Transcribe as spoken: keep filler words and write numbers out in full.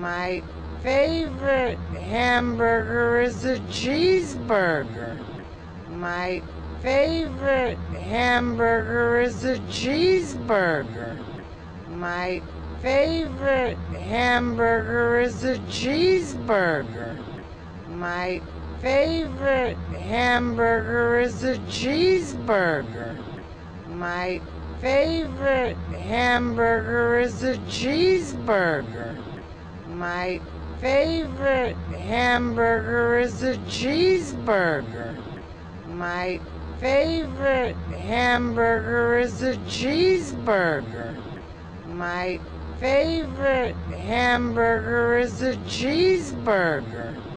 My favorite hamburger is a cheeseburger. My favorite hamburger is a cheeseburger. My favorite hamburger is a cheeseburger. My favorite hamburger is a cheeseburger. My favorite hamburger is a cheeseburger. My favorite hamburger is a cheeseburger. My favorite hamburger is a cheeseburger. My favorite hamburger is a cheeseburger.